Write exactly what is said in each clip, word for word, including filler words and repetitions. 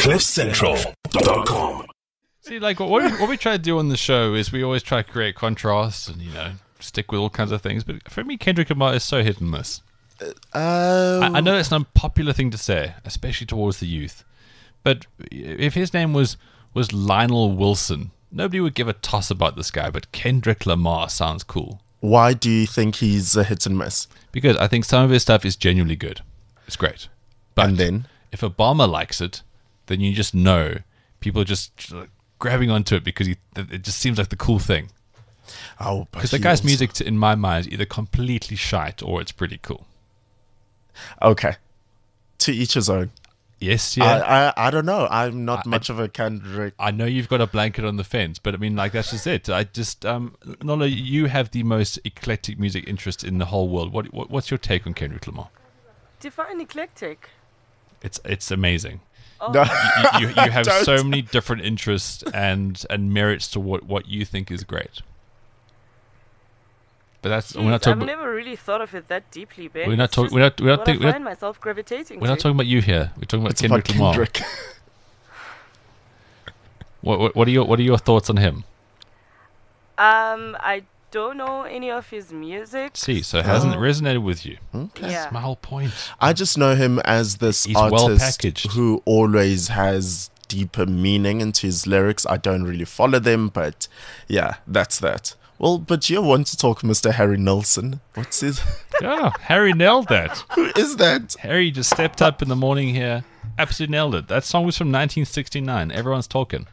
cliff central dot com. See, like what we, what we try to do on the show is we always try to create contrasts and, you know, stick with all kinds of things. But for me, Kendrick Lamar is so hit and miss. Um, I, I know it's an unpopular thing to say, especially towards the youth. But if his name was was Lionel Wilson, nobody would give a toss about this guy. But Kendrick Lamar sounds cool. Why do you think he's a hit and miss? Because I think some of his stuff is genuinely good. It's great. But And then? if Obama likes it, then you just know people are just grabbing onto it because he, it just seems like the cool thing. Oh, Because the guy's music, to, in my mind, is either completely shite or it's pretty cool. Okay. To each his own. Yes, yeah. I, I I don't know. I'm not I- much of a Kendrick. I know you've got a blanket on the fence, but I mean, like, that's just it. I just, um, Nola, you have the most eclectic music interest in the whole world. What, what what's your take on Kendrick Lamar? Define eclectic. It's it's amazing. No. You, you, you have Don't. so many different interests and and merits to what, what you think is great. But that's we're not Jeez, I've talking. About, never really thought of it that deeply, Ben. we're not It's talking. just We're not. We're not, what think, I we're find not, myself gravitating we're not to. talking about you here. We're talking about It's about Kendrick Lamar. Kendrick. What, what what are your what are your thoughts on him? Um, I don't know any of his music. See, so it hasn't resonated with you. Okay. Yeah. That's my whole point. I just know him as this He's well artist packaged. who always has deeper meaning into his lyrics. I don't really follow them, but yeah, that's that. Well, but you want to talk Mister Harry Nilsson. What's his... Yeah, Harry nailed that. Who is that? Harry just stepped up in the morning here. Absolutely nailed it. That song was from nineteen sixty-nine. Everyone's talking.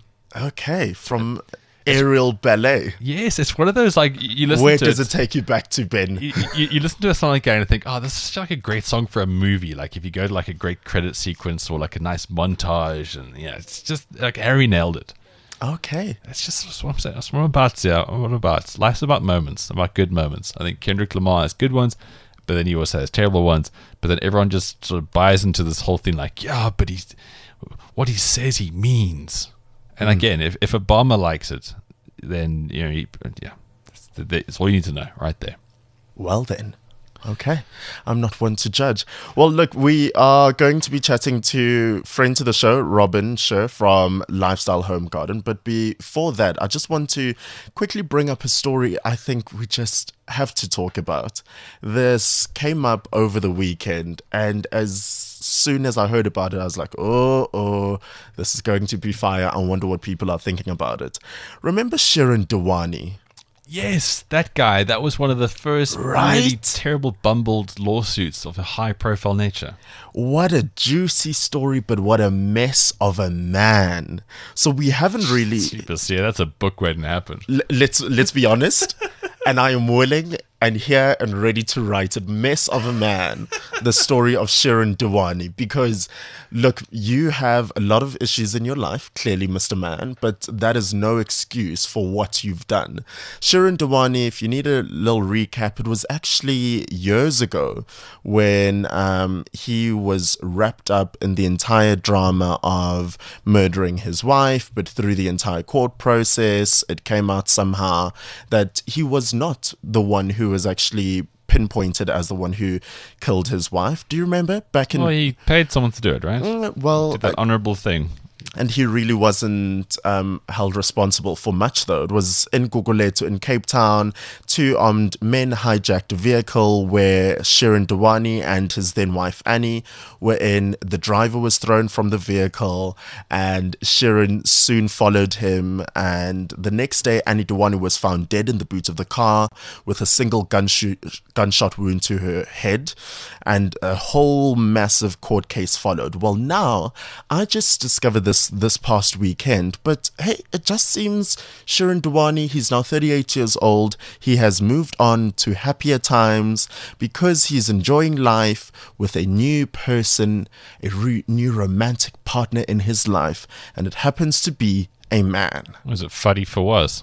Okay, from Aerial Ballet. Yes, it's one of those, like, you listen Where to does it. it take you back to, Ben? you, you, you listen to a song like that and think, oh, this is like a great song for a movie. Like if you go to like a great credit sequence or like a nice montage, and yeah, it's just like Harry nailed it. Okay. That's just that's what I'm saying. That's what I'm about. Yeah, what I'm about. Life's about moments, about good moments. I think Kendrick Lamar has good ones, but then he also has terrible ones. But then everyone just sort of buys into this whole thing, like, yeah, but he's what he says he means. And again, if if Obama likes it, then you know, he, yeah, that's, that's all you need to know right there. Well then. Okay. I'm not one to judge. Well, look, we are going to be chatting to friend to the show, Robin Sher from Lifestyle Home Garden. But before that, I just want to quickly bring up a story I think we just have to talk about. This came up over the weekend, and as soon as I heard about it, I was like, oh, oh, this is going to be fire. I wonder what people are thinking about it. Remember Shirin Dewani? Yes, that guy. That was one of the first really Right? terrible bumbled lawsuits of a high-profile nature. What a juicy story, but what a mess of a man. So we haven't really... Jeepers, yeah, that's a book waiting to happen. L- let's let's be honest, and I am willing and here and ready to write a mess of a man, the story of Shirin Dewani. Because, look, you have a lot of issues in your life, clearly, Mister Man, but that is no excuse for what you've done. Shirin Dewani, if you need a little recap, it was actually years ago when um, he was wrapped up in the entire drama of murdering his wife, but through the entire court process, it came out somehow that he was not the one who was actually pinpointed as the one who killed his wife. Do you remember back in... Well, he paid someone to do it, right? Mm, well, Did that honorable thing. and he really wasn't um, held responsible for much, though. It was in Gugulethu in Cape Town. Two armed men hijacked a vehicle where Shirin Dewani and his then wife Annie were in. The driver was thrown from the vehicle, and Shirin soon followed him. And the next day, Annie Dewani was found dead in the boot of the car with a single gunshot gunshot wound to her head, and a whole massive court case followed. Well, now I just discovered this this past weekend, but hey, it just seems Shirin Dewani, he's now thirty-eight years old. He has moved on to happier times because he's enjoying life with a new person, a re- new romantic partner in his life, and it happens to be a man. Was it Fuddy for Was?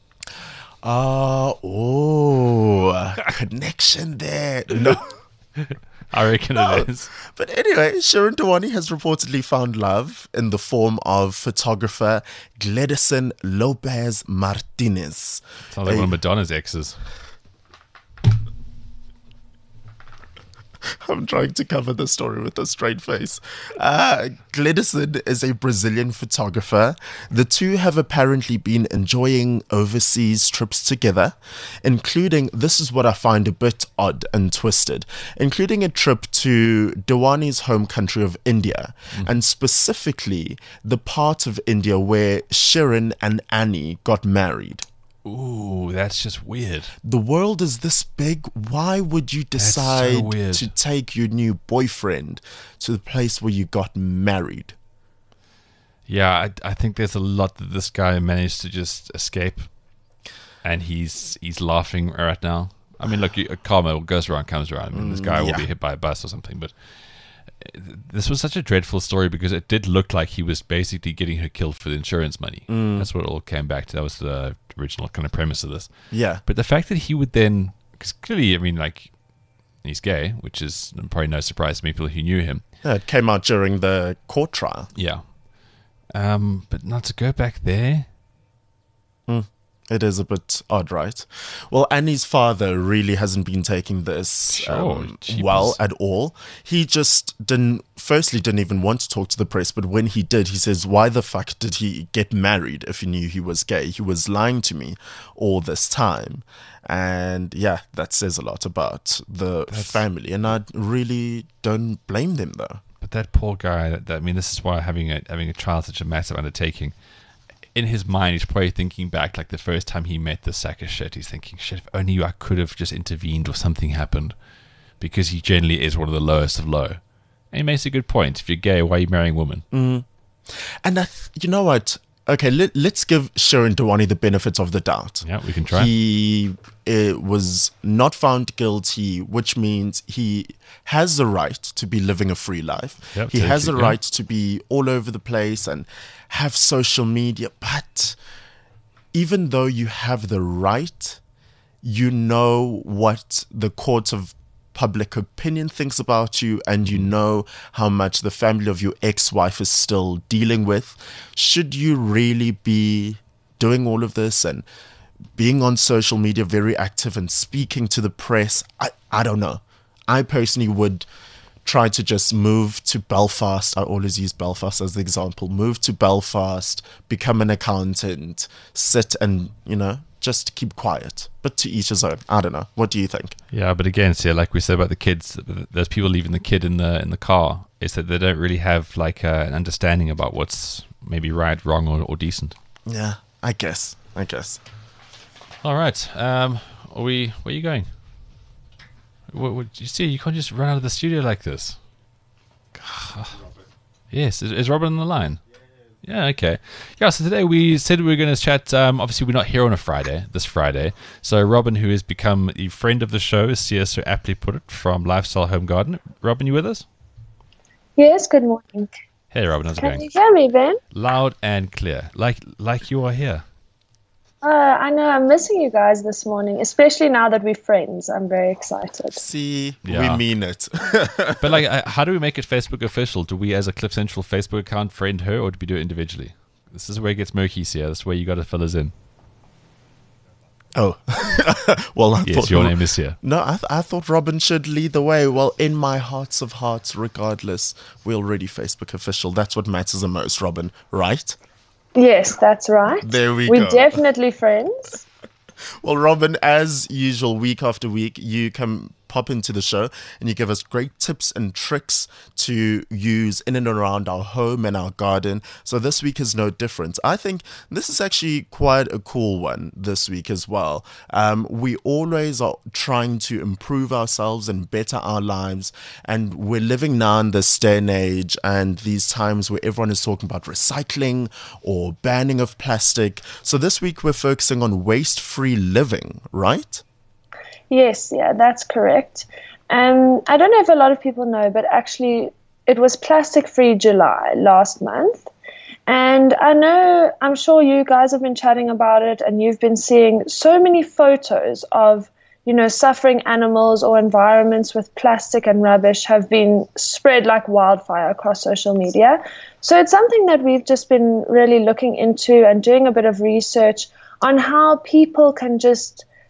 Uh, oh, a connection there. No. I reckon No. it is. But anyway, Shirin Dewani has reportedly found love in the form of photographer Gledison Lopez Martinez. Sounds like A- one of Madonna's exes. I'm trying to cover the story with a straight face. Uh, Gledison is a Brazilian photographer. The two have apparently been enjoying overseas trips together, including, this is what I find a bit odd and twisted, including a trip to Dewani's home country of India, mm. and specifically the part of India where Shirin and Annie got married. Ooh, that's just weird. The world is this big. Why would you decide so to take your new boyfriend to the place where you got married? Yeah, I, I think there's a lot that this guy managed to just escape, and he's he's laughing right now. I mean, look, you, karma goes around, comes around. I mean, this guy mm, yeah. will be hit by a bus or something, but this was such a dreadful story because it did look like he was basically getting her killed for the insurance money. Mm. That's what it all came back to. That was the original kind of premise of this. Yeah. But the fact that he would then, because clearly, I mean, like, he's gay, which is probably no surprise to people who knew him. Yeah, it came out during the court trial. Yeah. Um, but not to go back there. Mm. It is a bit odd, right? Well, Annie's father really hasn't been taking this sure, um, well at all. He just didn't, firstly, didn't even want to talk to the press, but when he did, he says, why the fuck did he get married if he knew he was gay? He was lying to me all this time. And yeah, that says a lot about the That's, family. And I really don't blame them, though. But that poor guy, that, that, I mean, this is why having a, having a child is such a massive undertaking. In his mind, he's probably thinking back like the first time he met this sack of shit. He's thinking, shit, if only I could have just intervened or something happened. Because he generally is one of the lowest of low. And he makes a good point. If you're gay, why are you marrying a woman? Mm. And I th- you know what? Okay, let, let's give Shirin Dewani the benefit of the doubt. Yeah, we can try. He uh, was not found guilty, which means he has the right to be living a free life. Yep, he has the yeah. right to be all over the place and have social media. But even though you have the right, you know what the court of public opinion thinks about you, and you know how much the family of your ex-wife is still dealing with. Should you really be doing all of this and being on social media very active and speaking to the press? I, I don't know. I personally would try to just move to Belfast. I always use Belfast as the example. Move to Belfast, become an accountant, sit and, you know, just keep quiet. But to each his own. I don't know. What do you think? Yeah, but again, see, like we said about the kids, there's people leaving the kid in the in the car. Is that they don't really have like uh, an understanding about what's maybe right, wrong, or, or decent. Yeah, I guess. I guess. All right. Um, are we? Where are you going? What, what you see? You can't just run out of the studio like this. Yes, is, is Robin on the line? Yeah, okay. Yeah, so today we said we were going to chat. Um, obviously, we're not here on a Friday, this Friday. So Robin, who has become a friend of the show, as Sia so aptly put it, from Lifestyle Home Garden. Robin, you with us? Yes, good morning. Hey, Robin, how's it Can going? you hear me, Ben? Loud and clear, like like you are here. Uh, I know, I'm missing you guys this morning, especially now that we're friends. I'm very excited. See, Yeah. we mean it. But like, uh, how do we make it Facebook official? Do we, as a Cliff Central Facebook account, friend her, or do we do it individually? This is where it gets murky, Sia. This is where you got to fill us in. Oh, well, I Yes, thought your name is Sia. No, I, th- I thought Robin should lead the way. Well, in my hearts of hearts, regardless, we're already Facebook official. That's what matters the most, Robin, right? Yes, that's right. There we we're go. We're definitely friends. Well, Robin, as usual, week after week, you come pop into the show and you give us great tips and tricks to use in and around our home and our garden. So this week is no different. I think this is actually quite a cool one this week as well. Um, we always are trying to improve ourselves and better our lives. And we're living now in this day and age and these times where everyone is talking about recycling or banning of plastic. So this week we're focusing on waste-free living, right? Yes, yeah, that's correct. Um, I don't know if a lot of people know, but actually it was Plastic Free July last month. And I know, I'm sure you guys have been chatting about it and you've been seeing so many photos of, you know, suffering animals or environments with plastic and rubbish have been spread like wildfire across social media. So it's something that we've just been really looking into and doing a bit of research on how people can just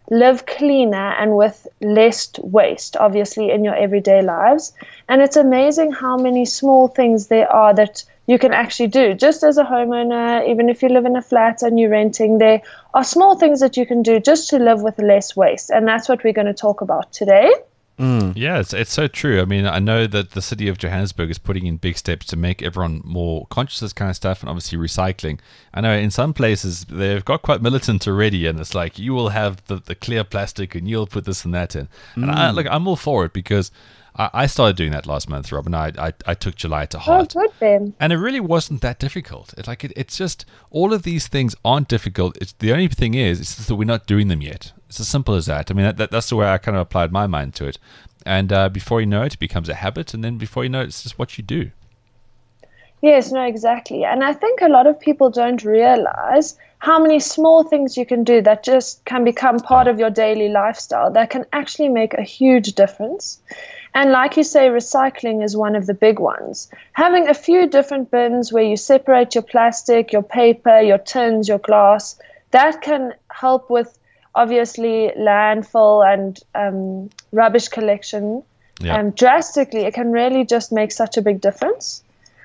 live cleaner and with less waste, obviously, in your everyday lives. And it's amazing how many small things there are that you can actually do. Just as a homeowner, even if you live in a flat and you're renting, there are small things that you can do just to live with less waste. And that's what we're going to talk about today. Mm. Yeah, it's, it's so true. I mean, I know that the city of Johannesburg is putting in big steps to make everyone more conscious of this kind of stuff, and obviously recycling. I know in some places they've got quite militant already, and it's like, you will have the, the clear plastic and you'll put this and that in. Mm. And I, look, I'm all for it, because I, I started doing that last month, Robin. I, I, I took July to heart. Oh, good, Ben. And it really wasn't that difficult. It, like it, It's just, all of these things aren't difficult. It's, the only thing is, it's just that we're not doing them yet. It's as simple as that. I mean, that, that, that's the way I kind of applied my mind to it. And uh, before you know it, it becomes a habit. And then before you know it, it's just what you do. Yes, no, exactly. And I think a lot of people don't realize how many small things you can do that just can become part of your daily lifestyle that can actually make a huge difference. And like you say, recycling is one of the big ones. Having a few different bins where you separate your plastic, your paper, your tins, your glass, that can help with obviously landfill and um, rubbish collection. Yeah. Um, drastically, it can really just make such a big difference.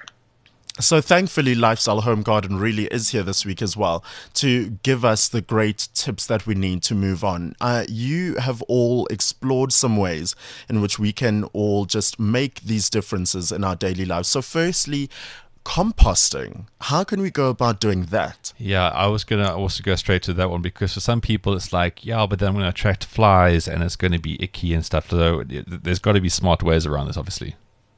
So thankfully, Lifestyle Home Garden really is here this week as well to give us the great tips that we need to move on. Uh, you have all explored some ways in which we can all just make these differences in our daily lives. So firstly, composting. How can we go about doing that? Yeah, I was going to also go straight to that one, because for some people it's like, yeah, but then I'm going to attract flies and it's going to be icky and stuff. So there's got to be smart ways around this, obviously.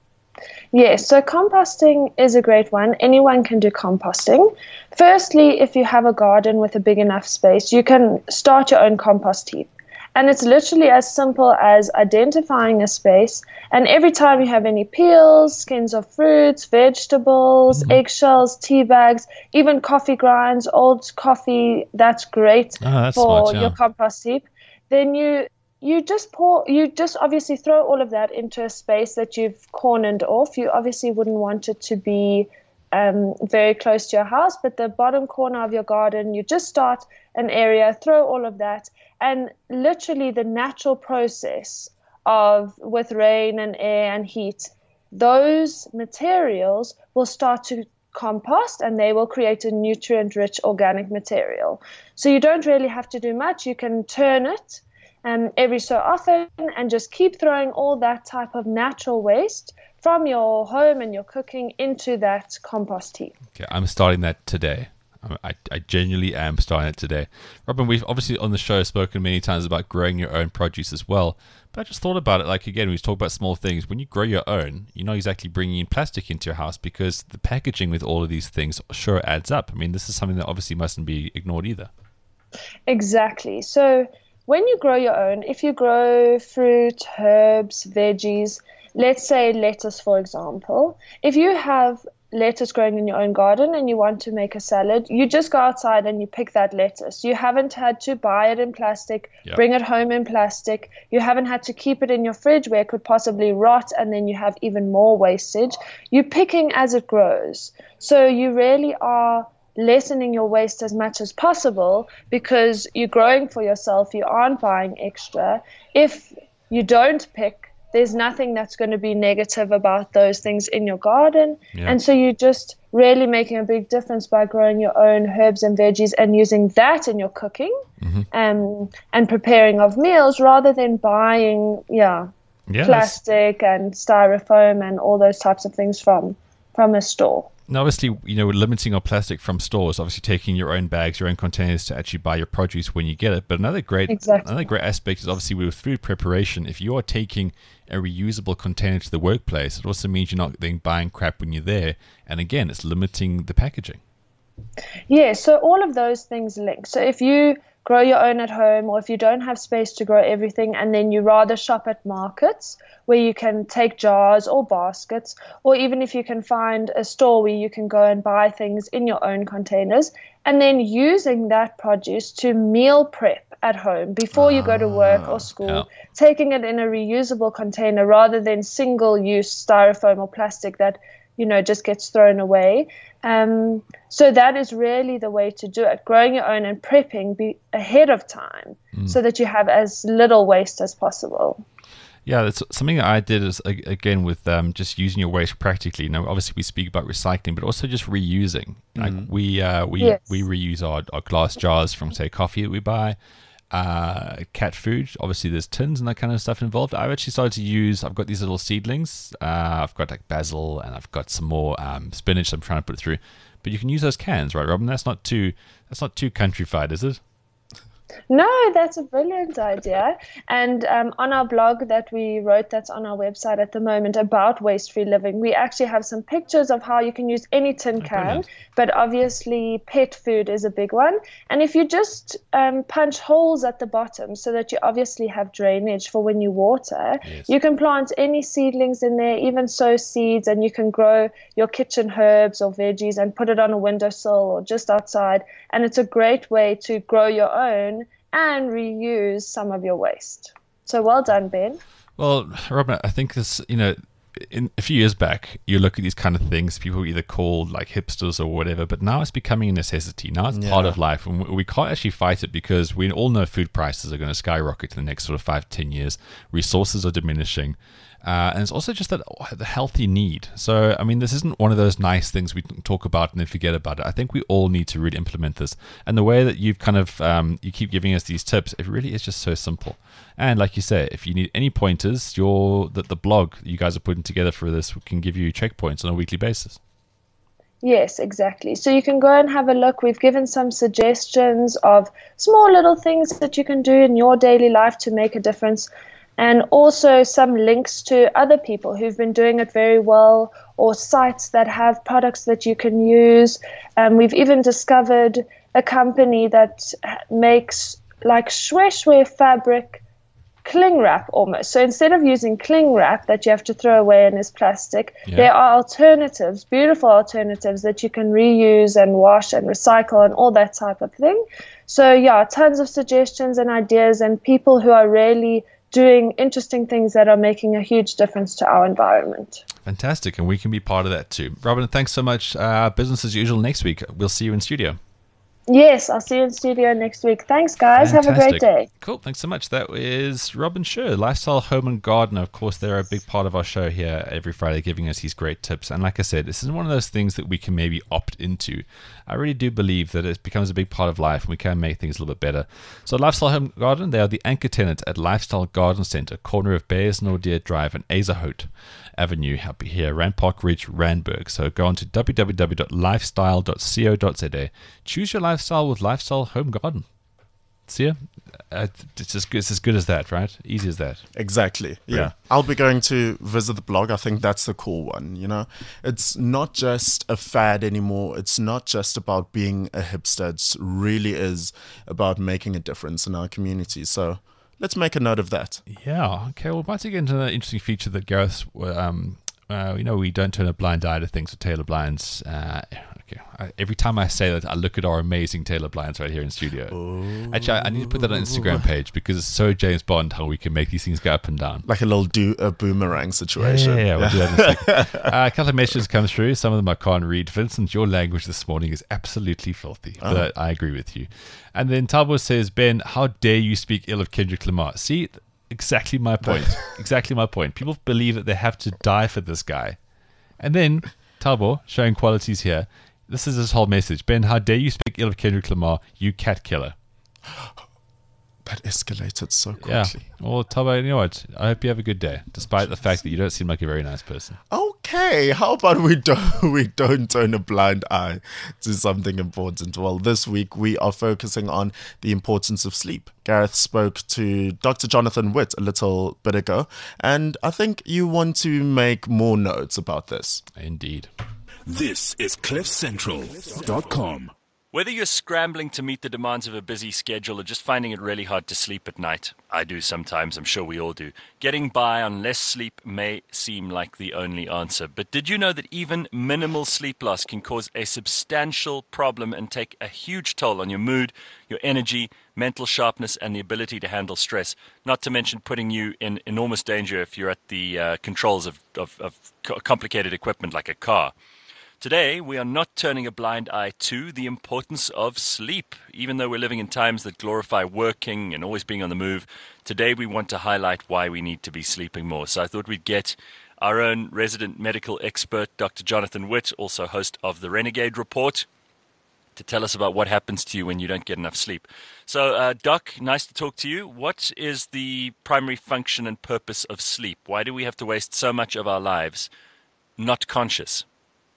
Yes, so composting is a great one. Anyone can do composting. Firstly, if you have a garden with a big enough space, you can start your own compost heap. And it's literally as simple as identifying a space, and every time you have any peels, skins of fruits, vegetables, mm-hmm. eggshells, tea bags, even coffee grinds, old coffee, that's great oh, that's for smart, yeah. your compost heap. Then you you just pour, you just obviously throw all of that into a space that you've cornered off. You obviously wouldn't want it to be um, very close to your house, but the bottom corner of your garden, you just start an area, throw all of that, and literally the natural process of with rain and air and heat, those materials will start to compost and they will create a nutrient-rich organic material. So you don't really have to do much. You can turn it um, every so often and just keep throwing all that type of natural waste from your home and your cooking into that compost heap. Okay, I'm starting that today. I, I genuinely am starting it today. Robin, we've obviously on the show spoken many times about growing your own produce as well. But I just thought about it, like, again, we talk about small things. When you grow your own, you're not exactly bringing in plastic into your house, because the packaging with all of these things sure adds up. I mean, this is something that obviously mustn't be ignored either. Exactly. So when you grow your own, if you grow fruit, herbs, veggies, let's say lettuce, for example, if you have lettuce growing in your own garden and you want to make a salad, you just go outside and you pick that lettuce. You haven't had to buy it in plastic, yep. bring it home in plastic. You haven't had to keep it in your fridge where it could possibly rot and then you have even more wastage. You're picking as it grows. So you really are lessening your waste as much as possible because you're growing for yourself. You aren't buying extra. If you don't pick, there's nothing that's going to be negative about those things in your garden. Yeah. And so you're just really making a big difference by growing your own herbs and veggies and using that in your cooking mm-hmm. um, and preparing of meals rather than buying yeah, yeah plastic and styrofoam and all those types of things from from a store. Now, obviously, you know, limiting our plastic from stores, obviously taking your own bags, your own containers to actually buy your produce when you get it. But another great, exactly. another great aspect is obviously with food preparation. If you are taking a reusable container to the workplace, it also means you're not then buying crap when you're there. And again, it's limiting the packaging. Yeah, so all of those things link. So if you grow your own at home, or if you don't have space to grow everything and then you rather shop at markets where you can take jars or baskets, or even if you can find a store where you can go and buy things in your own containers, and then using that produce to meal prep at home before you go to work or school, yeah. taking it in a reusable container rather than single-use styrofoam or plastic that, you know, just gets thrown away. Um, so that is really the way to do it. Growing your own and prepping be ahead of time mm. so that you have as little waste as possible. Yeah, that's something that I did is, again, with um, just using your waste practically. You know, obviously we speak about recycling, but also just reusing. Mm. Like we uh, we yes. we reuse our, our glass jars from, say, coffee that we buy, uh, cat food. Obviously there's tins and that kind of stuff involved. I've actually started to use, I've got these little seedlings. Uh, I've got like basil and I've got some more um, spinach I'm trying to put through. But you can use those cans, right, Robin? That's not too, that's not too countrified, is it? No, that's a brilliant idea. And um, on our blog that we wrote, that's on our website at the moment, about waste-free living, we actually have some pictures of how you can use any tin Oh, can, brilliant. but obviously pet food is a big one. And if you just um, punch holes at the bottom so that you obviously have drainage for when you water, Yes. you can plant any seedlings in there, even sow seeds, and you can grow your kitchen herbs or veggies and put it on a windowsill or just outside. And it's a great way to grow your own and reuse some of your waste. So well done, Ben. Well, Robin, I think this, you know, in a few years back, you look at these kind of things, people either called like hipsters or whatever, but now it's becoming a necessity. Now it's Yeah. part of life, and we can't actually fight it because we all know food prices are going to skyrocket in the next sort of five, ten years. Resources are diminishing. Uh, and it's also just that oh, the healthy need. So, I mean, this isn't one of those nice things we talk about and then forget about it. I think we all need to really implement this. And the way that you've kind of, um, you keep giving us these tips, it really is just so simple. And like you say, if you need any pointers, your the, the blog that you guys are putting together for this can give you checkpoints on a weekly basis. Yes, exactly. So you can go and have a look. We've given some suggestions of small little things that you can do in your daily life to make a difference, and also some links to other people who've been doing it very well, or sites that have products that you can use. Um, we've even discovered a company that makes like shwe shwe fabric cling wrap almost. So instead of using cling wrap that you have to throw away and is plastic, Yeah. there are alternatives, beautiful alternatives that you can reuse and wash and recycle and all that type of thing. So yeah, tons of suggestions and ideas, and people who are really doing interesting things that are making a huge difference to our environment. Fantastic. And we can be part of that too. Robin, thanks so much. Uh, business as usual next week. We'll see you in studio. Yes, I'll see you in studio next week. Thanks, guys. Have a great Fantastic. day. Cool. Thanks so much. That is Robin Scher, Lifestyle Home and Gardener. Of course, they're a big part of our show here every Friday, giving us these great tips. And like I said, this is one of those things that we can maybe opt into. I really do believe that it becomes a big part of life and we can make things a little bit better. So Lifestyle Home and Garden, they are the anchor tenant at Lifestyle Garden Centre, corner of Bayers Nordier Drive and Azahout Avenue up here, Rand Park Ridge, Randburg. So go on to w w w dot lifestyle dot co dot z a. Choose your lifestyle with Lifestyle Home Garden. See ya? Uh, it's, as good, it's as good as that, right? Easy as that. Exactly. Yeah. Yeah. I'll be going to visit the blog. I think that's the cool one. You know, it's not just a fad anymore. It's not just about being a hipster. It really is about making a difference in our community. So let's make a note of that. Yeah. Okay. Well, once again, another interesting feature that Gareth, um, uh, you know, we don't turn a blind eye to things with Taylor Blinds. Uh, okay. I, every time I say that, I look at our amazing Taylor Blinds right here in studio. Ooh. Actually, I, I need to put that on Instagram page because it's so James Bond how we can make these things go up and down. Like a little do a boomerang situation. Yeah, yeah, yeah, we'll do that in a second. Uh, a couple of messages come through. Some of them I can't read. Vincent, your language this morning is absolutely filthy. Oh. But I agree with you. And then Tabo says, Ben, how dare you speak ill of Kendrick Lamar? See, exactly my point. exactly my point. People believe that they have to die for this guy. And then Tabo, showing qualities here. This is his whole message. Ben, how dare you speak ill of Kendrick Lamar, you cat killer. That escalated so Yeah. quickly. Well, Tabo, you know what? I hope you have a good day, despite the fact that you don't seem like a very nice person. Okay, how about we don't we don't turn a blind eye to something important? Well, this week we are focusing on the importance of sleep. Gareth spoke to Doctor Jonathan Witt a little bit ago, and I think you want to make more notes about this. Indeed. This is cliff central dot com. Whether you're scrambling to meet the demands of a busy schedule or just finding it really hard to sleep at night, I do sometimes, I'm sure we all do, getting by on less sleep may seem like the only answer. But did you know that even minimal sleep loss can cause a substantial problem and take a huge toll on your mood, your energy, mental sharpness, and the ability to handle stress, not to mention putting you in enormous danger if you're at the uh, controls of, of, of co- complicated equipment like a car. Today, we are not turning a blind eye to the importance of sleep. Even though we're living in times that glorify working and always being on the move, today we want to highlight why we need to be sleeping more. So I thought we'd get our own resident medical expert, Doctor Jonathan Witt, also host of the Renegade Report, to tell us about what happens to you when you don't get enough sleep. So, uh, Doc, nice to talk to you. What is the primary function and purpose of sleep? Why do we have to waste so much of our lives not conscious?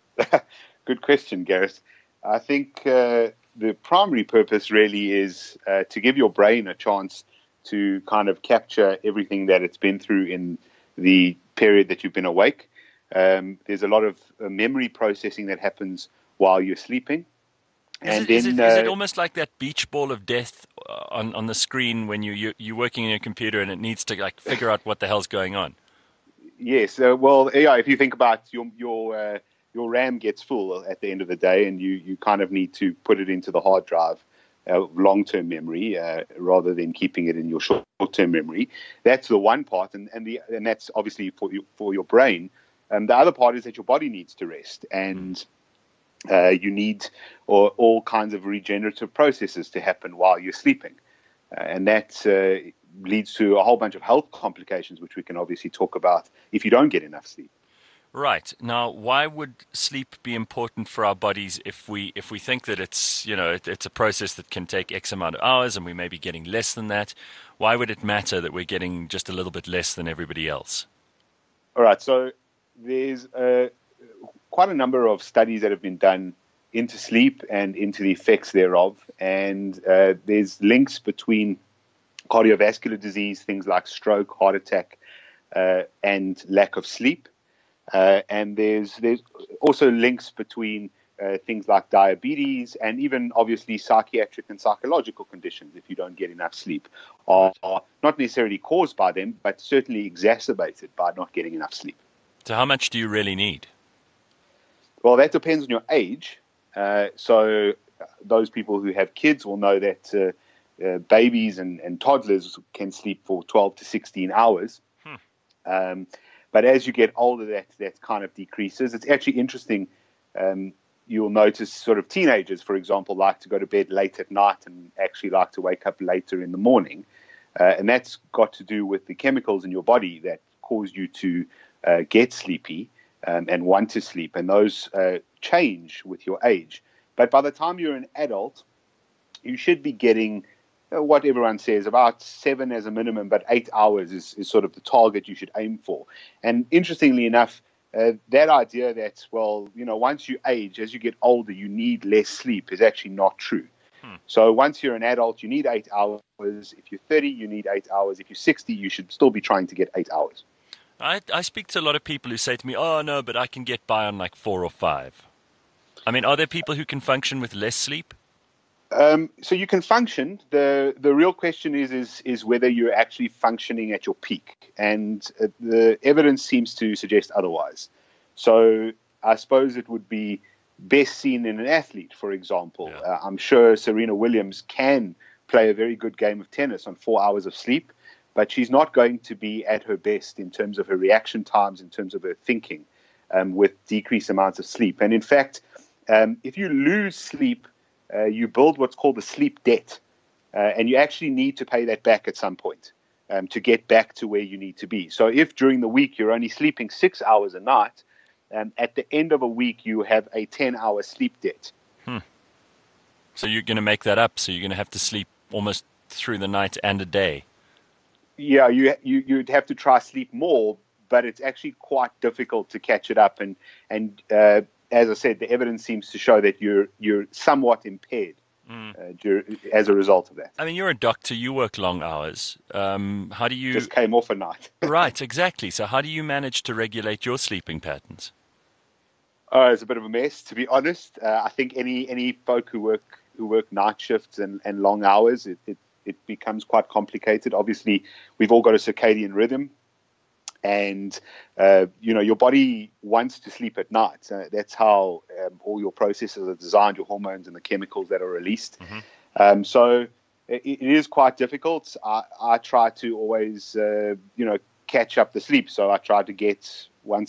Good question, Gareth. I think uh, the primary purpose really is uh, to give your brain a chance to kind of capture everything that it's been through in the period that you've been awake. Um, there's a lot of uh, memory processing that happens while you're sleeping. Is, and it, is, then, it, is it uh, almost like that beach ball of death on, on the screen when you, you, you're working on your computer and it needs to like figure out what the hell's going on? Yes. Uh, well, yeah, if you think about your your uh, your RAM gets full at the end of the day and you, you kind of need to put it into the hard drive, uh, long-term memory, uh, rather than keeping it in your short-term memory. That's the one part, and, and, the, and that's obviously for, you, for your brain. Um, the other part is that your body needs to rest, and Uh, you need or, all kinds of regenerative processes to happen while you're sleeping. Uh, and that uh, leads to a whole bunch of health complications, which we can obviously talk about if you don't get enough sleep. Right. Now, why would sleep be important for our bodies if we if we think that it's, you know, it, it's a process that can take X amount of hours and we may be getting less than that? Why would it matter that we're getting just a little bit less than everybody else? All right. So there's a quite a number of studies that have been done into sleep and into the effects thereof. And uh, there's links between cardiovascular disease, things like stroke, heart attack, uh, and lack of sleep. Uh, and there's there's also links between uh, things like diabetes and even obviously psychiatric and psychological conditions, if you don't get enough sleep, are, are not necessarily caused by them, but certainly exacerbated by not getting enough sleep. So how much do you really need? Well, that depends on your age. Uh, so those people who have kids will know that uh, uh, babies and, and toddlers can sleep for twelve to sixteen hours. Hmm. Um, but as you get older, that, that kind of decreases. It's actually interesting. Um, you'll notice sort of teenagers, for example, like to go to bed late at night and actually like to wake up later in the morning. Uh, and that's got to do with the chemicals in your body that cause you to uh, get sleepy. Um, and want to sleep, and those uh, change with your age. But by the time you're an adult, you should be getting uh, what everyone says, about seven as a minimum, but eight hours is, is sort of the target you should aim for. And interestingly enough, uh, that idea that, well, you know, once you age, as you get older, you need less sleep is actually not true. Hmm. So once you're an adult, you need eight hours. If you're thirty, you need eight hours. If you're sixty, you should still be trying to get eight hours. I, I speak to a lot of people who say to me, oh, no, but I can get by on like four or five. I mean, are there people who can function with less sleep? Um, so you can function. The the real question is, is, is whether you're actually functioning at your peak. And uh, the evidence seems to suggest otherwise. So I suppose it would be best seen in an athlete, for example. Yeah. Uh, I'm sure Serena Williams can play a very good game of tennis on four hours of sleep, but she's not going to be at her best in terms of her reaction times, in terms of her thinking, um, with decreased amounts of sleep. And in fact, um, if you lose sleep, uh, you build what's called a sleep debt, uh, and you actually need to pay that back at some point um, to get back to where you need to be. So if during the week you're only sleeping six hours a night, um, at the end of a week you have a ten-hour sleep debt. Hmm. So you're going to make that up, so you're going to have to sleep almost through the night and a day. Yeah, you, you, you'd have to try sleep more, but it's actually quite difficult to catch it up. And, and uh, as I said, the evidence seems to show that you're, you're somewhat impaired mm. uh, as a result of that. I mean, you're a doctor. You work long hours. Um, how do you... Just came off a night. Right, exactly. So how do you manage to regulate your sleeping patterns? Oh, it's a bit of a mess, to be honest. Uh, I think any any folk who work who work night shifts and, and long hours, it, it it becomes quite complicated. Obviously, we've all got a circadian rhythm, and uh, you know your body wants to sleep at night. Uh, that's how um, all your processes are designed, your hormones and the chemicals that are released. Mm-hmm. Um, so it, it is quite difficult. I, I try to always, uh, you know, catch up the sleep. So I try to get once I've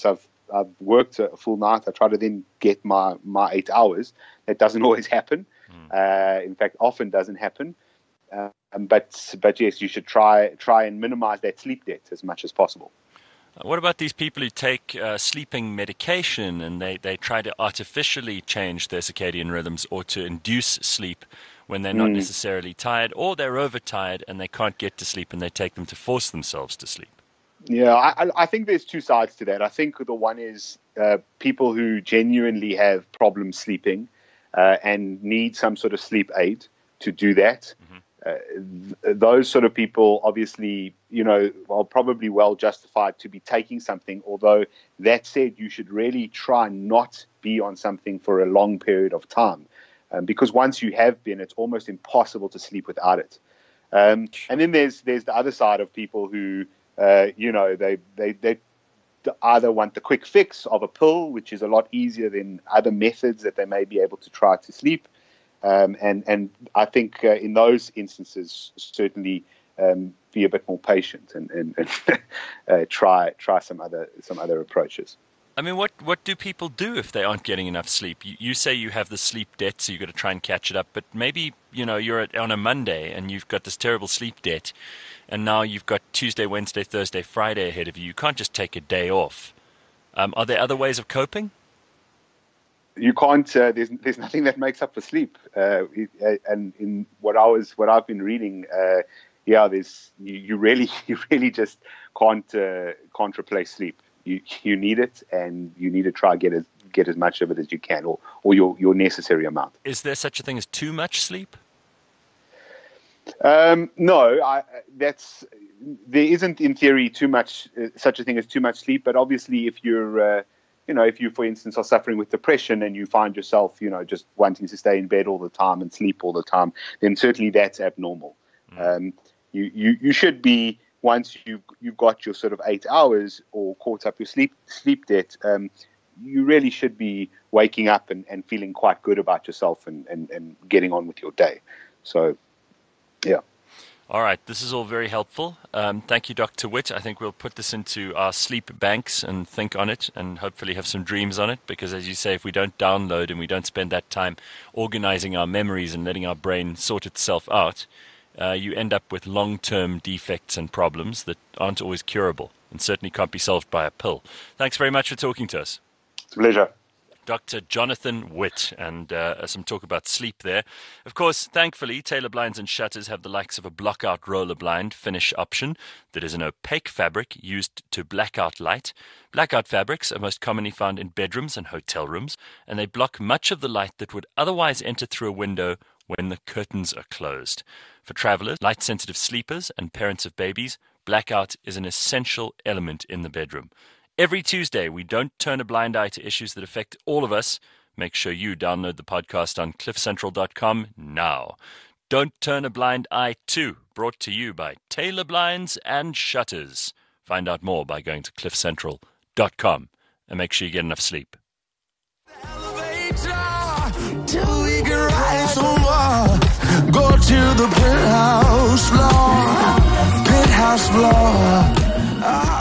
I've worked a full night. I try to then get my, my eight hours. That doesn't always happen. Mm. Uh, in fact, often doesn't happen. Uh, but but yes, you should try try and minimize that sleep debt as much as possible. What about these people who take uh, sleeping medication and they, they try to artificially change their circadian rhythms or to induce sleep when they're not mm. necessarily tired, or they're overtired and they can't get to sleep and they take them to force themselves to sleep? Yeah, I, I think there's two sides to that. I think the one is uh, people who genuinely have problems sleeping uh, and need some sort of sleep aid to do that. Mm-hmm. Uh, th- those sort of people, obviously, you know, are probably well justified to be taking something. Although that said, you should really try not be on something for a long period of time, um, because once you have been, it's almost impossible to sleep without it. Um, and then there's there's the other side of people who, uh, you know, they they they either want the quick fix of a pill, which is a lot easier than other methods that they may be able to try to sleep. Um, and, and I think uh, in those instances, certainly um, be a bit more patient and, and, and uh, try try some other some other approaches. I mean, what, what do people do if they aren't getting enough sleep? You, you say you have the sleep debt, so you've got to try and catch it up. But maybe, you know, you're at, on a Monday and you've got this terrible sleep debt, and now you've got Tuesday, Wednesday, Thursday, Friday ahead of you. You can't just take a day off. Um, are there other ways of coping? You can't. Uh, there's there's nothing that makes up for sleep. Uh, and in what I was, what I've been reading, uh, yeah, there's you, you really you really just can't uh, can't replace sleep. You you need it, and you need to try get as get as much of it as you can, or or your your necessary amount. Is there such a thing as too much sleep? Um, no, I, that's there isn't in theory too much uh, such a thing as too much sleep. But obviously, if you're uh, You know, if you, for instance, are suffering with depression and you find yourself, you know, just wanting to stay in bed all the time and sleep all the time, then certainly that's abnormal. Mm. Um, you, you, you should be, once you've, you've got your sort of eight hours or caught up your sleep sleep debt, um, you really should be waking up and, and feeling quite good about yourself and, and, and getting on with your day. So, yeah. All right, this is all very helpful. Um, thank you, Doctor Witt. I think we'll put this into our sleep banks and think on it and hopefully have some dreams on it, because as you say, if we don't download and we don't spend that time organizing our memories and letting our brain sort itself out, uh, you end up with long-term defects and problems that aren't always curable and certainly can't be solved by a pill. Thanks very much for talking to us. It's a pleasure. Doctor Jonathan Witt, and uh, some talk about sleep there. Of course, thankfully, Taylor Blinds and Shutters have the likes of a block-out roller blind finish option that is an opaque fabric used to black out light. Blackout fabrics are most commonly found in bedrooms and hotel rooms, and they block much of the light that would otherwise enter through a window when the curtains are closed. For travelers, light-sensitive sleepers, and parents of babies, blackout is an essential element in the bedroom. Every Tuesday, we don't turn a blind eye to issues that affect all of us. Make sure you download the podcast on cliff central dot com now. Don't Turn a Blind Eye two, brought to you by Taylor Blinds and Shutters. Find out more by going to cliff central dot com and make sure you get enough sleep. Till we can rise some more. Go to the penthouse floor. Penthouse floor. Ah.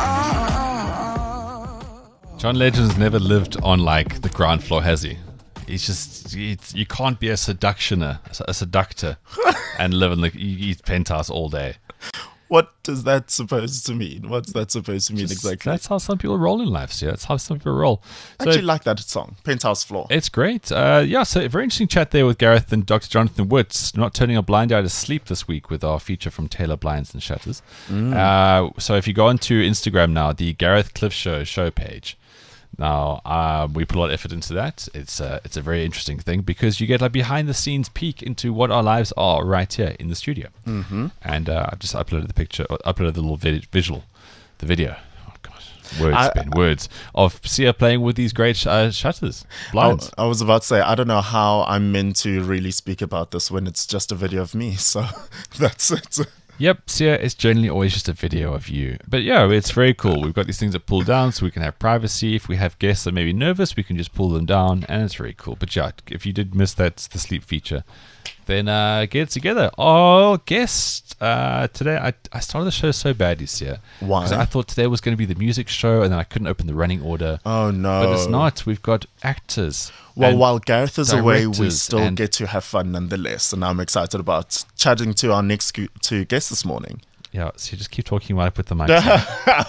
John Legend's never lived on like the ground floor, has he? He's just it's, you can't be a seductioner, a seductor, and live in the you eat penthouse all day. What is that supposed to mean? What's that supposed to mean Just, exactly? That's how some people roll in life, yeah. That's how some people roll. I So- actually like that song, Penthouse Floor. It's great. Uh, yeah, so a very interesting chat there with Gareth and Doctor Jonathan Woods. Not turning a blind eye to sleep this week with our feature from Taylor Blinds and Shutters. Uh, so if you go onto Instagram now, the Gareth Cliff Show show page. Now uh, we put a lot of effort into that. It's uh, it's a very interesting thing because you get a behind the scenes peek into what our lives are right here in the studio. Mm-hmm. And uh, I've just uploaded the picture, uploaded the little vid- visual, the video. Oh gosh, words, I- Ben, words of Sia playing with these great uh, shutters, blinds. I, I was about to say, I don't know how I'm meant to really speak about this when it's just a video of me. So that's it. Yep, so yeah, it's generally always just a video of you. But yeah, it's very cool. We've got these things that pull down so we can have privacy. If we have guests that may be nervous, we can just pull them down, and it's very cool. But yeah, if you did miss that, the sleep feature, then uh, get together. Our guest uh, today, I, I started the show so bad this year. Why? 'Cause I thought today was going to be the music show, and then I couldn't open the running order. Oh, no. But it's not. We've got actors. Well, and while Gareth is away, we directors still and- get to have fun nonetheless. And I'm excited about chatting to our next gu- two guests this morning. Yeah, so you just keep talking while I put the mic down.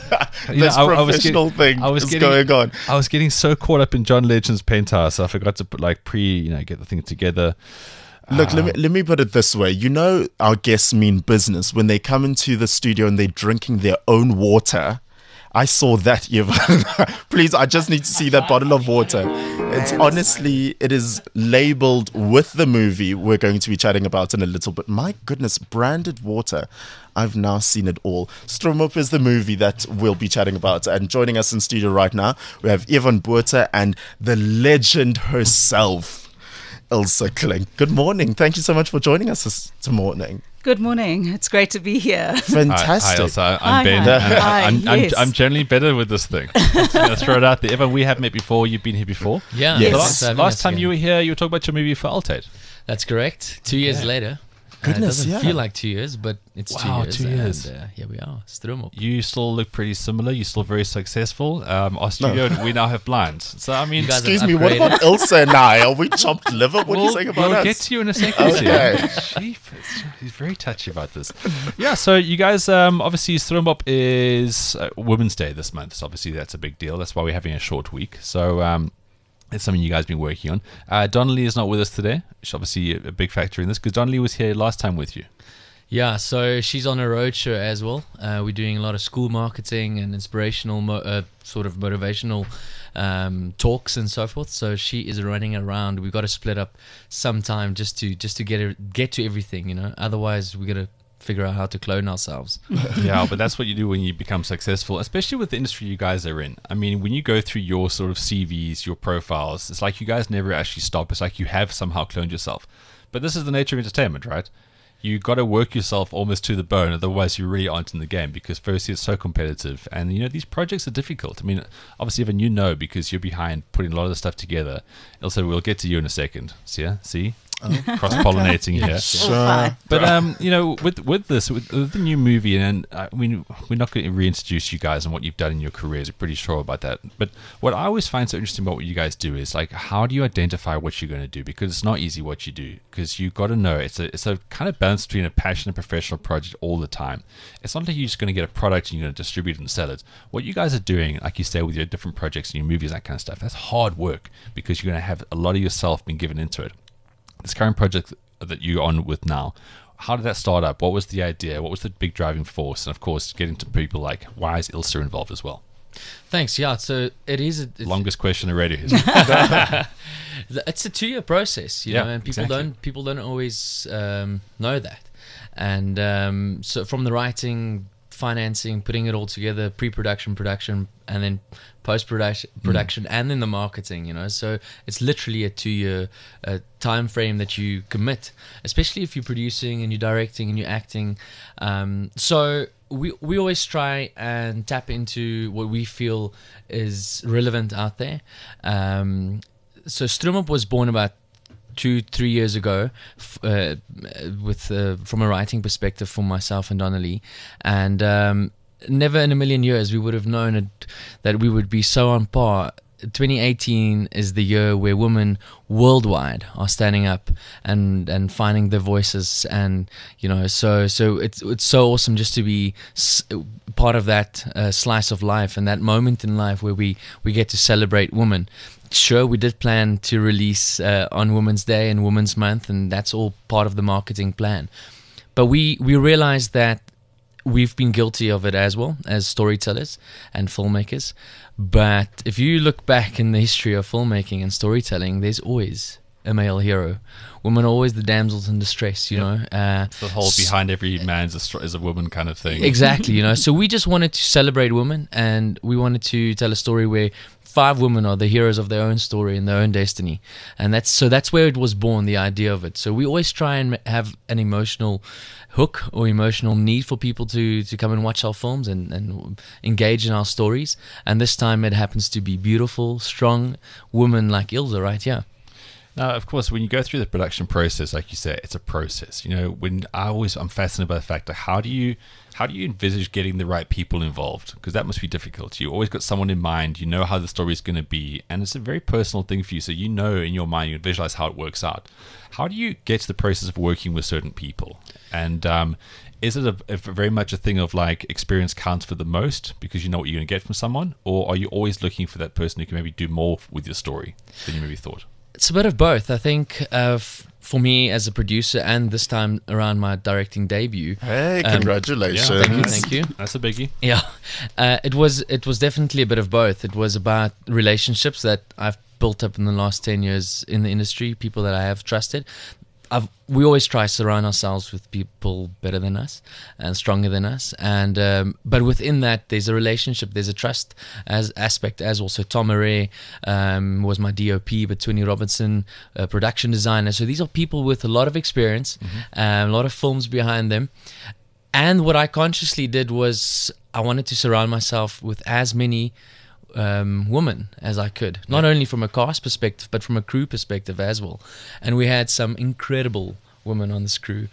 You This know, I- I was professional getting- thing I was is getting- going on. I was getting so caught up in John Legend's Penthouse, so I forgot to put like pre, you know, get the thing together. Look, let me let me put it this way. You know, our guests mean business when they come into the studio and they're drinking their own water. I saw that, Evan. Please, I just need to see that bottle of water. It's honestly, it is labeled with the movie we're going to be chatting about in a little bit. My goodness, branded water. I've now seen it all. Stroom is the movie that we'll be chatting about. And joining us in studio right now, we have Evan Botha and the legend herself, Ilse Klink. Good morning. Thank you so much for joining us this morning. Good morning. It's great to be here. Fantastic. Hi, hi, Elsa. I'm Hi, Ben. hi. and I- Hi, I'm, I'm, yes. I'm generally better with this thing. Just gonna throw it out there. Evan, we have met before. You've been here before. Yeah, Yes. The thanks last, for having last us time again. you were here, you were talking about your movie for Altate. That's correct. Two years later. Goodness, uh, it doesn't yeah. feel like two years, but it's Wow, two years. two years. And, uh, here we are. Stroom. You still look pretty similar. You're still very successful. Um, our studio, we now have blinds. So, I mean, You guys Excuse have me, what upgraded. about Ilse and I? Are we chopped liver? What are you we'll, saying about we'll us? get to you in a second. Okay. Jeepers. He's very touchy about this. Yeah, so you guys, um, obviously, Strombop is uh, Women's Day this month. So obviously, that's a big deal. That's why we're having a short week. So um, it's something you guys have been working on. Uh, Donnelly is not with us today. She's obviously a, a big factor in this because Donnelly was here last time with you. Yeah, so she's on a roadshow as well. Uh, we're doing a lot of school marketing and inspirational, mo- uh, sort of motivational um, talks and so forth. So she is running around. We've got to split up sometime just to just to get her, get to everything, you know. Otherwise, we got to figure out how to clone ourselves. Yeah, but that's what you do when you become successful, especially with the industry you guys are in. I mean, when you go through your sort of C Vs, your profiles, it's like you guys never actually stop. It's like you have somehow cloned yourself. But this is the nature of entertainment, right? You got to work yourself almost to the bone, otherwise you really aren't in the game, because firstly it's so competitive, and you know these projects are difficult. I mean, obviously even you know because you're behind putting a lot of the stuff together. Also, we'll get to you in a second. See, yeah? See, cross pollinating here. Sure. But um, you know, with with this, with, with the new movie, and uh, I mean, we're not going to reintroduce you guys and what you've done in your careers. We're pretty sure about that. But what I always find so interesting about what you guys do is like, how do you identify what you're going to do? Because it's not easy what you do. Because you got to know it's a it's a kind of balance between a passion and professional project all the time. It's not like you're just going to get a product and you're going to distribute it and sell it. What you guys are doing, like you say, with your different projects and your movies, that kind of stuff, that's hard work because you're going to have a lot of yourself being given into it. This current project that you're on with now, how did that start up? What was the idea? What was the big driving force? And of course, getting to people like, why is Ilse involved as well? Thanks. Yeah, so it is. A, it's, Longest question already. it's a two-year process, you Yeah, know, and people exactly. don't people don't always um, know that. And um, so from the writing, financing, putting it all together, pre-production, production, and then post-production, production, and then the marketing. You know, so it's literally a two-year uh, time frame that you commit, especially if you're producing and you're directing and you're acting. Um, so we we always try and tap into what we feel is relevant out there. Um, so Stroom was born about two, three years ago, f- uh, with uh, from a writing perspective for myself and Donnelly, and um, never in a million years we would have known it, that we would be so on par. twenty eighteen is the year where women worldwide are standing up and and finding their voices, and you know, so so it's it's so awesome just to be s- part of that uh, slice of life and that moment in life where we we get to celebrate women. Sure, we did plan to release uh, on Women's Day and Women's Month, and that's all part of the marketing plan. But we we realized that we've been guilty of it as well as storytellers and filmmakers. But if you look back in the history of filmmaking and storytelling, there's always a male hero. Women are always the damsels in distress, you Yep. know. Uh, It's the whole behind every man's a, str- is a woman kind of thing. Exactly, you know. So we just wanted to celebrate women, and we wanted to tell a story where five women are the heroes of their own story and their own destiny, and that's so that's where it was born, the idea of it. So we always try and ma- have an emotional hook or emotional need for people to to come and watch our films and and engage in our stories. And this time it happens to be beautiful, strong women like Ilse, right? Yeah. Now, of course, when you go through the production process, like you say, it's a process. You know, when I always, I'm fascinated by the fact that how do you, how do you envisage getting the right people involved? Because that must be difficult. You always got someone in mind. You know how the story is going to be, and it's a very personal thing for you. So you know in your mind, you visualize how it works out. How do you get to the process of working with certain people? And um, is it a, a very much a thing of like experience counts for the most because you know what you're going to get from someone, or are you always looking for that person who can maybe do more with your story than you maybe thought? It's a bit of both. I think uh, f- for me as a producer, and this time around my directing debut. Hey, um, congratulations! Yeah, thank you, thank you. That's a biggie. Yeah, uh, it was it was definitely a bit of both. It was about relationships that I've built up in the last ten years in the industry, people that I have trusted. I've, we always try to surround ourselves with people better than us and stronger than us, and um, but within that there's a relationship, there's a trust as aspect, as also Tom Murray um, was my D O P, but Tony Robinson, a production designer. So these are people with a lot of experience, mm-hmm. um, a lot of films behind them. And what I consciously did was I wanted to surround myself with as many um, women as I could, not yeah. only from a cast perspective, but from a crew perspective as well. And we had some incredible women on this crew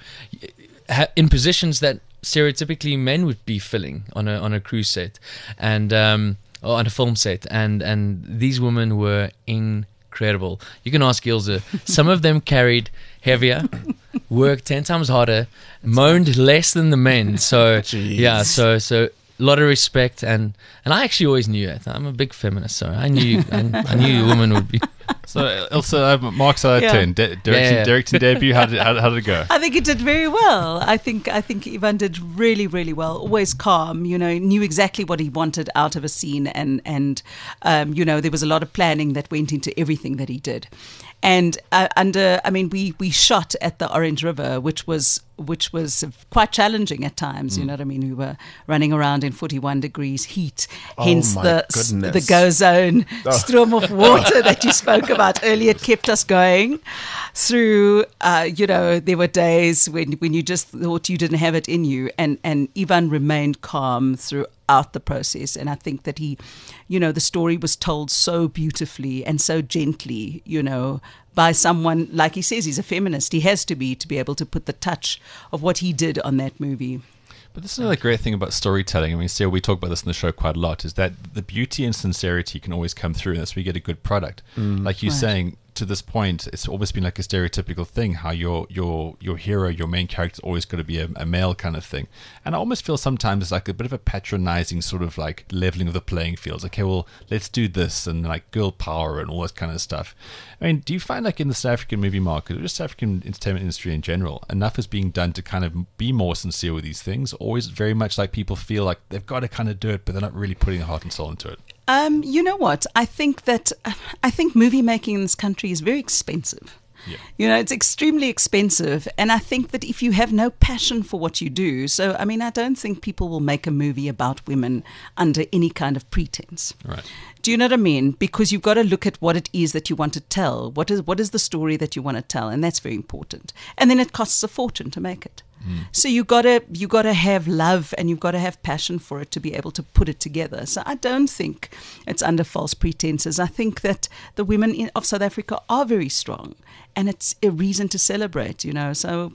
in positions that stereotypically men would be filling on a on a crew set and um, or on a film set. And, and these women were incredible. You can ask Ilse. Some of them carried heavier, worked ten times harder, moaned less than the men. So Jeez. yeah, so so a lot of respect, and, and I actually always knew it. I'm a big feminist, so I knew I, I knew a woman would be. So, Ilse, uh, marks out of Yeah. ten. De- directing, Yeah, yeah. directing debut. How did, how, how did it go? I think it did very well. I think I think Ivan did really, really well. Always calm, you know, knew exactly what he wanted out of a scene, and and um, you know, there was a lot of planning that went into everything that he did. And uh, under, I mean, we we shot at the Orange River, which was which was quite challenging at times. Mm. You know what I mean? We were running around in forty-one degrees heat, hence Oh my the goodness. the go zone Oh. stream of water that you spoke about earlier. It kept us going through. Uh, you know, there were days when when you just thought you didn't have it in you, and and Ivan remained calm throughout the process. And I think that he, you know, the story was told so beautifully and so gently, you know, by someone, like he says, he's a feminist. He has to be to be able to put the touch of what he did on that movie. But this is another great thing about storytelling. I mean, Sarah, we talk about this in the show quite a lot, is that the beauty and sincerity can always come through, and that's where you get a good product. Mm. Like you're Right. saying, to this point, it's always been like a stereotypical thing, how your your your hero, your main character, is always got to be a, a male kind of thing. And I almost feel sometimes it's like a bit of a patronizing sort of like leveling of the playing fields. Okay, well, let's do this, and like girl power and all that kind of stuff. I mean, do you find like in the South African movie market, or just South African entertainment industry in general, enough is being done to kind of be more sincere with these things? Or is it very much like people feel like they've got to kind of do it, but they're not really putting their heart and soul into it? Um, you know what? I think that I think movie making in this country is very expensive. Yeah. You know, it's extremely expensive. And I think that if you have no passion for what you do, so, I mean, I don't think people will make a movie about women under any kind of pretense. Right. Do you know what I mean? Because you've got to look at what it is that you want to tell. What is what is the story that you want to tell? And that's very important. And then it costs a fortune to make it. So you gotta you gotta have love, and you've got to have passion for it to be able to put it together. So I don't think it's under false pretenses. I think that the women in, of South Africa are very strong, and it's a reason to celebrate. You know, so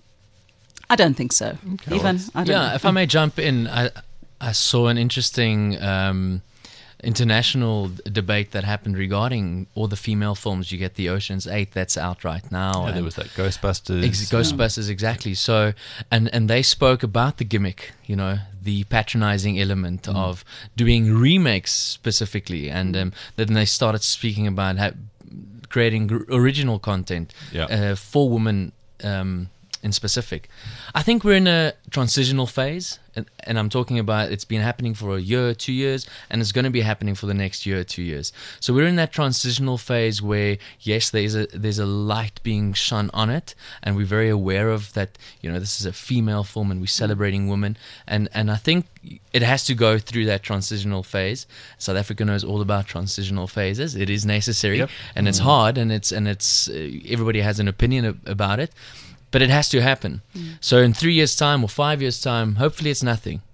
I don't think so. Okay. Even I don't Yeah, know. if I may jump in, I I saw an interesting um, international d- debate that happened regarding all the female films. You get the Ocean's Eight that's out right now. Yeah, and there was that Ghostbusters. Ex- Ghostbusters, exactly. So, and and they spoke about the gimmick, you know, the patronizing element Mm. of doing remakes specifically, and um, then they started speaking about ha- creating gr- original content Yeah. uh, for women um, in specific. I think we're in a transitional phase, and, and I'm talking about it's been happening for a year, two years, and it's going to be happening for the next year, two years. So we're in that transitional phase where, yes, there's a there's a light being shone on it, and we're very aware of that. You know, this is a female film, and we're celebrating women, and and I think it has to go through that transitional phase. South Africa knows all about transitional phases. It is necessary, Yep. and it's hard, and it's and it's uh, everybody has an opinion ab- about it. But it has to happen. So in three years' time or five years' time, hopefully it's nothing.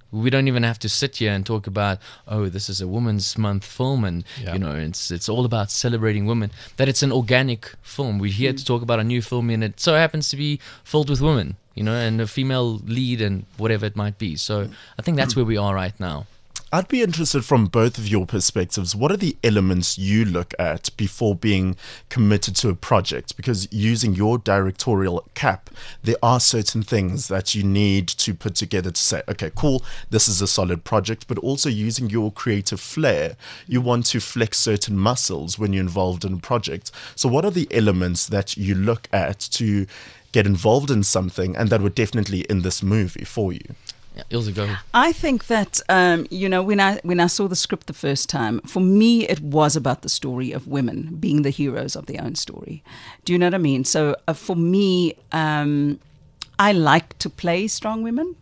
We don't even have to sit here and talk about, oh, this is a Women's Month film, and Yeah. you know, it's it's all about celebrating women. That it's an organic film. We're here to talk about a new film, and it so happens to be filled with women, you know, and a female lead and whatever it might be. So I think that's where we are right now. I'd be interested from both of your perspectives. What are the elements you look at before being committed to a project? Because using your directorial cap, there are certain things that you need to put together to say, okay, cool, this is a solid project. But also using your creative flair, you want to flex certain muscles when you're involved in a project. So what are the elements that you look at to get involved in something, and that were definitely in this movie for you? Yeah, Ilse, go ahead. I think that um, you know, when I when I saw the script the first time, for me it was about the story of women being the heroes of their own story. Do you know what I mean? So uh, for me, um, I like to play strong women.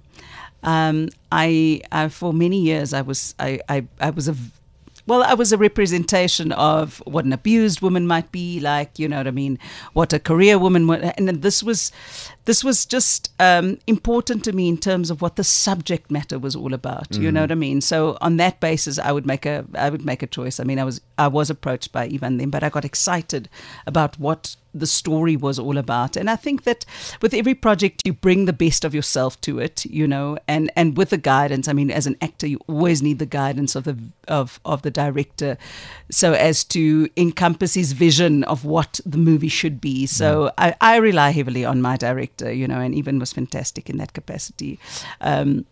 Um, I, I for many years I was I I, I was a Well, I was a representation of what an abused woman might be like, you know what I mean, what a career woman would, and this was, this was just um, important to me in terms of what the subject matter was all about. Mm. You know what I mean? So on that basis, I would make a, I would make a choice. I mean, I was, I was approached by Ivan then, but I got excited about what the story was all about. And I think that with every project, you bring the best of yourself to it, you know, and, and with the guidance, I mean, as an actor, you always need the guidance of the, of, of the director so as to encompass his vision of what the movie should be. So mm. I, I rely heavily on my director, you know, and Ivan was fantastic in that capacity. Um,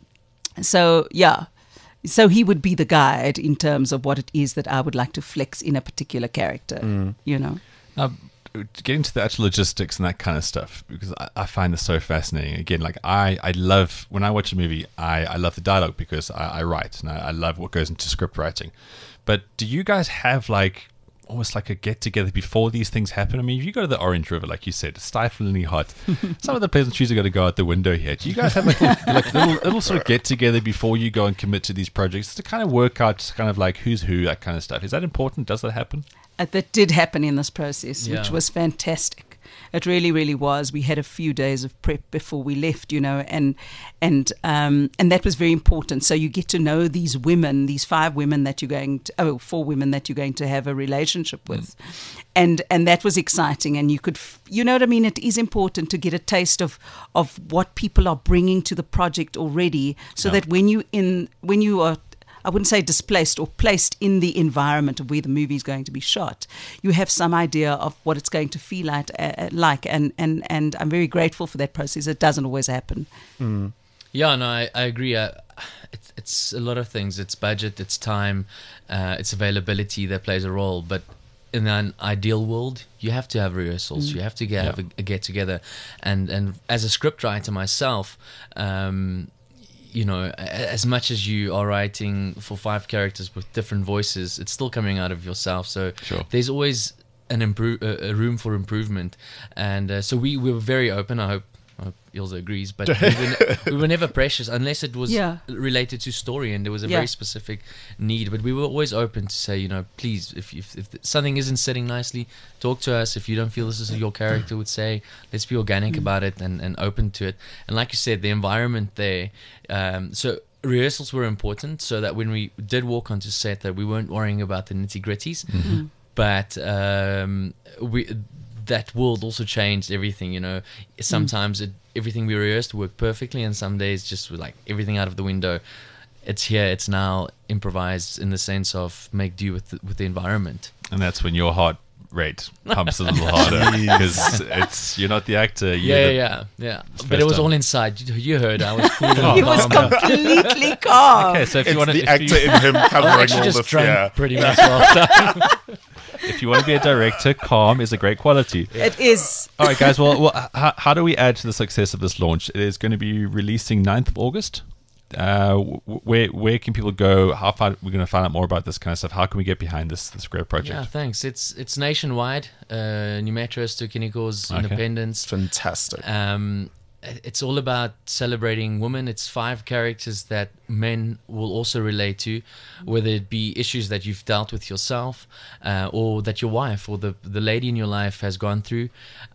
so, yeah. So he would be the guide in terms of what it is that I would like to flex in a particular character, mm. you know. Um, getting to the actual logistics and that kind of stuff, because I, I find this so fascinating. Again, like I, I love, when I watch a movie, I, I love the dialogue because I, I write and I, I love what goes into script writing. But do you guys have like almost like a get together before these things happen? I mean, if you go to the Orange River, like you said, it's stiflingly hot. Some of the pleasantries are going to go out the window here. Do you guys have like, like little, little sort of get together before you go and commit to these projects to kind of work out just kind of like who's who, that kind of stuff? Is that important? Does that happen? Uh, that did happen in this process, yeah. which was fantastic. It really, really was. We had a few days of prep before we left, you know, and and um, and that was very important. So you get to know these women, these five women that you're going to, oh, four women that you're going to have a relationship with, mm. and and that was exciting. And you could, you know what I mean. It is important to get a taste of of what people are bringing to the project already, so yeah. that when you in when you are, I wouldn't say displaced or placed in the environment of where the movie is going to be shot, you have some idea of what it's going to feel like. Uh, like and, and, and I'm very grateful for that process. It doesn't always happen. Mm. Yeah, no, I, I agree. Uh, it's, it's a lot of things. It's budget, it's time, uh, it's availability that plays a role. But in an ideal world, you have to have rehearsals. Mm. You have to get, yeah. have a, a get-together. And, and as a scriptwriter myself, um, you know, as much as you are writing for five characters with different voices, it's still coming out of yourself. So sure. there's always an improve, a room for improvement. And uh, so we, we were very open. I hope, I hope Ilse agrees. But we were, we were never precious unless it was yeah. related to story and there was a yeah. very specific need. But we were always open to say, you know, please, if, if, if something isn't sitting nicely, talk to us. If you don't feel this is your character would say, let's be organic mm. about it and, and open to it. And like you said, the environment there. Um, so rehearsals were important so that when we did walk onto set that we weren't worrying about the nitty gritties. Mm-hmm. But um, we that world also changed everything, you know. Sometimes mm. it, everything we rehearsed worked perfectly, and some days just with like everything out of the window. It's here, it's now, improvised in the sense of make do with the, with the environment. And that's when your heart rate pumps a little harder because it's you're not the actor. You're yeah, the, yeah, yeah. But it was time. all inside. You, you heard. I was cool and calm. He was completely calm. Okay, so if it's you want the to, actor you, in him covering all just the drank fear. Pretty much well. If you want to be a director, calm is a great quality. Yeah. It is. All right, guys. Well, well how, how do we add to the success of this launch? It is going to be releasing ninth of August. Uh, where where can people go? How far we're going to find out more about this kind of stuff? How can we get behind this this great project? Yeah, thanks. It's it's nationwide. Uh, New Metro, Ster-Kinekos, Okay. Independence. Fantastic. Um, it's all about celebrating women. It's five characters that men will also relate to, whether it be issues that you've dealt with yourself, uh, or that your wife or the the lady in your life has gone through.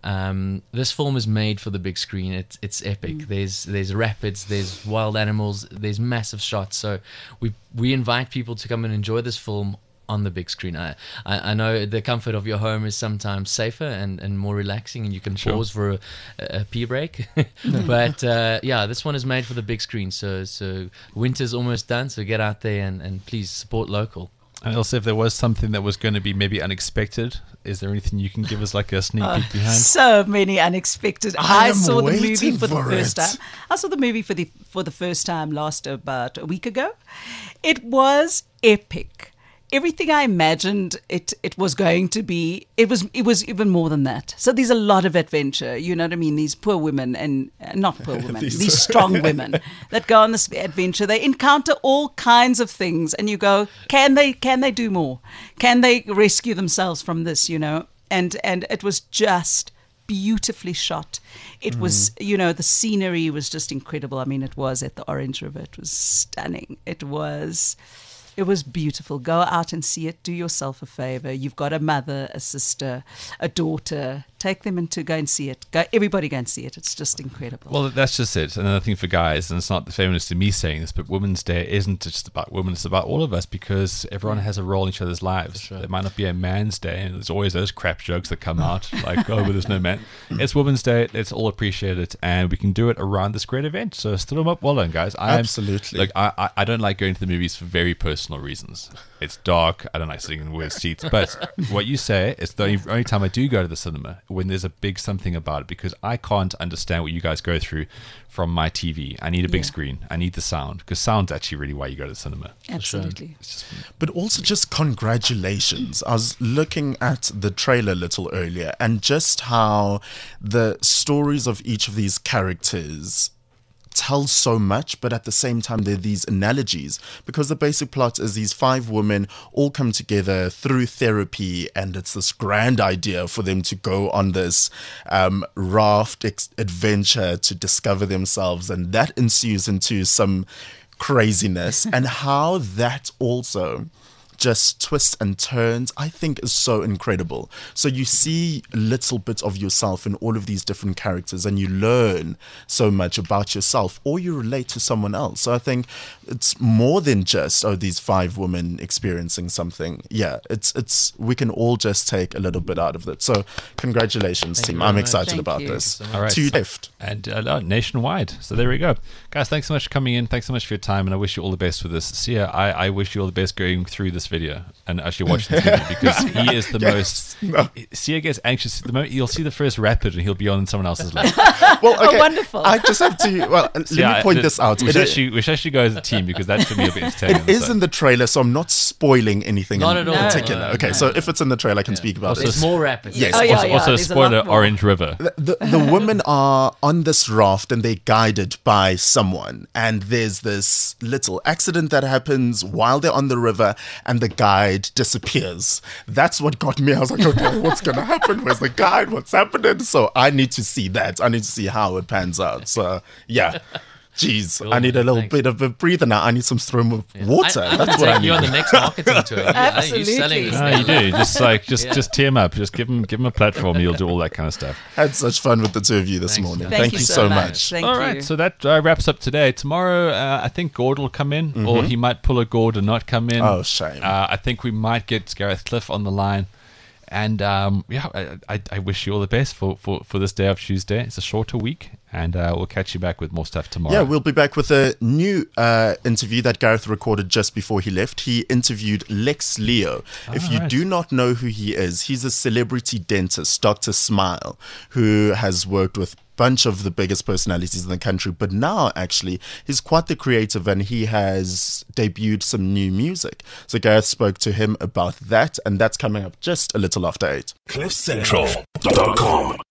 Um, this film is made for the big screen. It's it's epic. Mm. There's there's rapids, there's wild animals, there's massive shots. So we we invite people to come and enjoy this film on the big screen. I, I, I know the comfort of your home is sometimes safer and, and more relaxing, and you can Sure. pause for a, a pee break. But uh, yeah, this one is made for the big screen. So so winter's almost done. So get out there and, and please support local. And also, if there was something that was going to be maybe unexpected, is there anything you can give us like a sneak peek behind? So many unexpected. I I, am saw the movie waiting for the for first it. time. I saw the movie for the for the first time last about a week ago. It was epic. Everything I imagined it it was going to be, it was it was even more than that. So there's a lot of adventure. You know what I mean? These poor women and uh, not poor women, These- these strong women that go on this adventure. They encounter all kinds of things, and you go, can they can they do more? Can they rescue themselves from this? You know, and and it was just beautifully shot. It Mm. was, you know, the scenery was just incredible. I mean, it was at the Orange River. It was stunning. It was. It was beautiful. Go out and see it. Do yourself a favor. You've got a mother, a sister, a daughter. Take them and to go and see it. Go, everybody go and see it. It's just incredible. Well, that's just it. Another thing for guys, and it's not the feminist in me saying this, but Women's Day isn't just about women, it's about all of us, because everyone has a role in each other's lives. Sure. There might not be a man's day, and there's always those crap jokes that come out, like, oh, but there's no man. It's Women's Day, let's all appreciate it, and we can do it around this great event. So still them up well done, guys. I am, Absolutely. Like, I, I, I don't like going to the movies for very personal reasons. It's dark, I don't like sitting in weird seats, but what you say is the only, only time I do go to the cinema when there's a big something about it, because I can't understand what you guys go through from my T V. I need a big Yeah. screen. I need the sound, because sound's actually really why you go to the cinema. Absolutely. It's just, But also just congratulations. I was looking at the trailer a little earlier, and just how the stories of each of these characters tell so much, but at the same time there are these analogies, because the basic plot is these five women all come together through therapy, and it's this grand idea for them to go on this um, raft ex- adventure to discover themselves, and that ensues into some craziness. And how that also just twists and turns, I think, is so incredible. So you see little bits of yourself in all of these different characters, and you learn so much about yourself, or you relate to someone else. So I think it's more than just, oh, these five women experiencing something. Yeah, it's it's we can all just take a little bit out of it. So congratulations, Thank you team. very I'm much. excited Thank about you. this. All right. Two left. and uh, nationwide. So there we go. Guys, thanks so much for coming in. Thanks so much for your time, and I wish you all the best with this. Sia, I, I wish you all the best going through this video and actually watching this video, because he is the Yes. most... No. Sia gets anxious. The moment you'll see the first rapid, and he'll be on someone else's lap. Well, okay. Oh, wonderful. I just have to, well, let Yeah, me point the- this out. We It should, is- actually, we should actually go as a team, because that for me will be entertaining. It is in the trailer, so I'm not spoiling anything Not in at all. particular. No, okay, no. so if it's in the trailer, I can speak about There's it. more rapids. Yes. Oh, yeah, also, yeah, also there's a spoiler, lot more. Orange River. The, the women are on this raft, and they're guided by someone, and there's this little accident that happens while they're on the river, and the guide disappears. That's what got me. I was like, okay, what's gonna happen? Where's the guide? What's happening? So I need to see that. I need to see how it pans out. So yeah. Jeez, Cool, I need a man. little Thanks. bit of a breather now. I need some stream of water. I, I That's would what I take you need. on the next marketing tour. Yeah, Absolutely. You're selling this No, thing. you do. Just like, just, Yeah. just team up. Just give them, give them a platform. You'll do all that kind of stuff. Had such fun with the two of you this Thanks, morning. man. Thank, you so much. Thank All you. right, so that uh, wraps up today. Tomorrow, uh, I think Gord will come in, or he might pull a Gord and not come in. Oh, shame. Uh, I think we might get Gareth Cliff on the line. And um, yeah, I, I, I wish you all the best for, for, for this day of Tuesday. It's a shorter week, and uh, we'll catch you back with more stuff tomorrow. Yeah, we'll be back with a new uh, interview that Gareth recorded just before he left. He interviewed Lex Leo. if you right. do not know who he is, he's a celebrity dentist, Doctor Smile, who has worked with bunch of the biggest personalities in the country, but now actually he's quite the creative, and he has debuted some new music. So Gareth spoke to him about that, and that's coming up just a little after eight. cliff central dot com